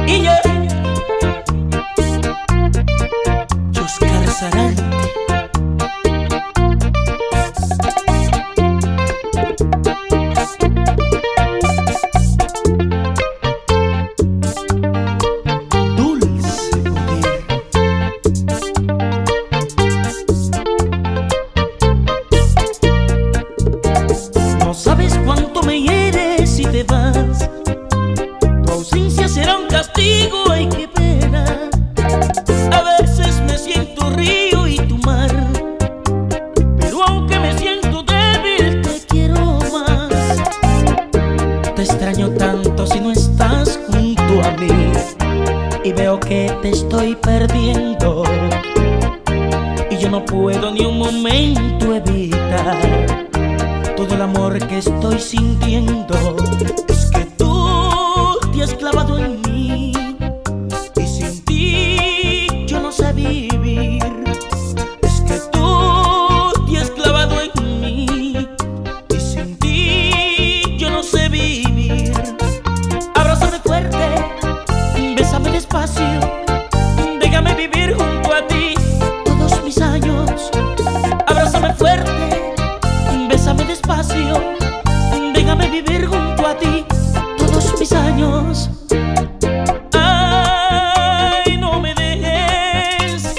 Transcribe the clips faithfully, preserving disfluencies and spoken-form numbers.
Y yo, Oscar Sarante. No sabes cuánto me hieres si te vas. Tu ausencia será un castigo, ay qué pena. A veces me siento río y tu mar, pero aunque me siento débil te quiero más. Te extraño tanto si no estás junto a mí, y veo que te estoy perdiendo, y yo no puedo ni un momento evitar todo el amor que estoy sintiendo. Es que tú te has clavado en mí, y sin ti yo no sé vivir. Es que tú te has clavado en mí, y sin ti yo no sé vivir. Abrázame fuerte, bésame despacio, déjame vivir junto a ti todos mis años. Abrázame fuerte, bésame despacio, déjame vivir junto a ti todos mis años. Ay, no me dejes,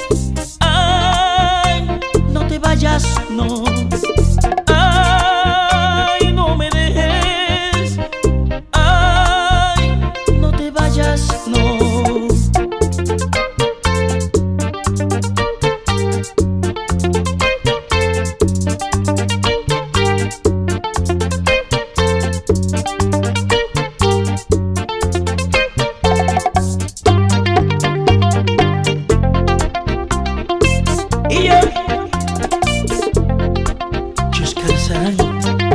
ay, no te vayas, no. Ay, no me dejes, ay, no te vayas, no. Y yo, Oscar Sarante.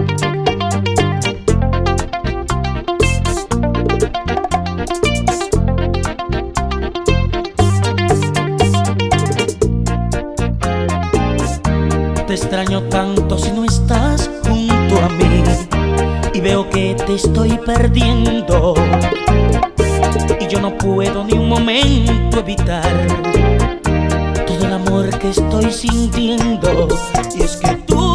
Te extraño tanto si no estás junto a mí, y veo que te estoy perdiendo, y yo no puedo ni un momento evitar todo el amor que estoy sintiendo. Y es que tú